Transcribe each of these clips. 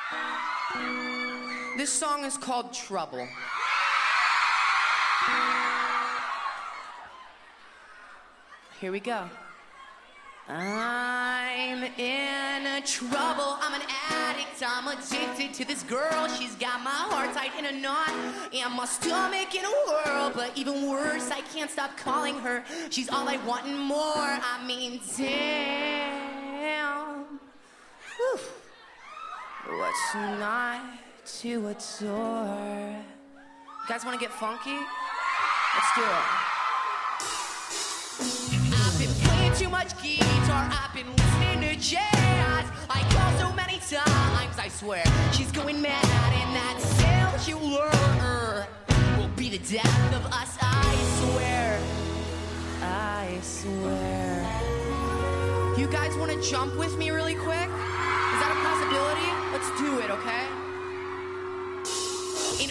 This song is called Trouble. Here we go. I'm in trouble, I'm an addict, I'm addicted to this girl. She's got my heart tight in a knot and my stomach in a whirl. But even worse, I can't stop calling her. She's all I want and more. I mean, damn. Whew. What's not to adore? You guys wanna get funky? Let's do it. I've been playing too much guitar, I've been listening to jazz. I call so many times, I swear. She's going mad and that cellular will be the death of us, I swear. I swear. You guys wanna jump with me really quick? Is that a possibility? Let's do it, okay? And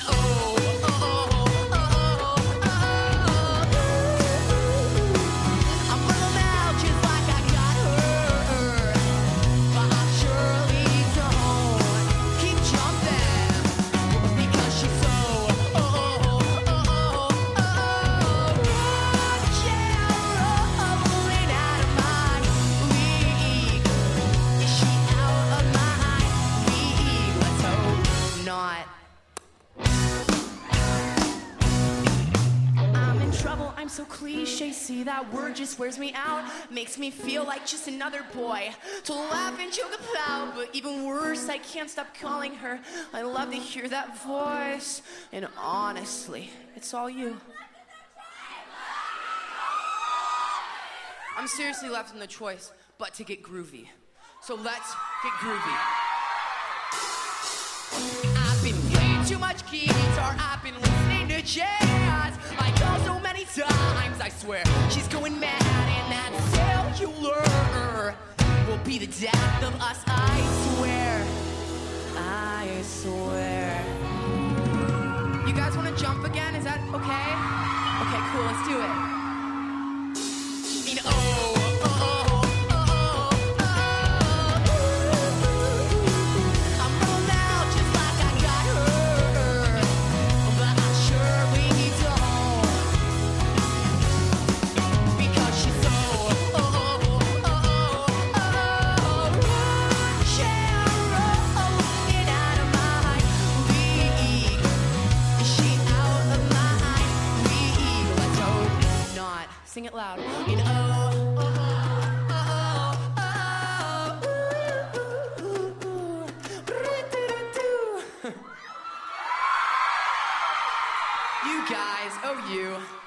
I'm so cliche, see that word just wears me out. Makes me feel like just another boy to laugh and joke about. But even worse, I can't stop calling her. I love to hear that voice. And honestly, it's all you. I'm seriously left in the choice but to get groovy. So let's get groovy. I've been playing too much guitar, I've been listening to jazz. I call so many times, I swear. She's going mad and that cellular will be the death of us, I swear. I swear. You guys want to jump again? Is that okay? Okay, cool, let's do it. And sing it loud. And you guys, oh you.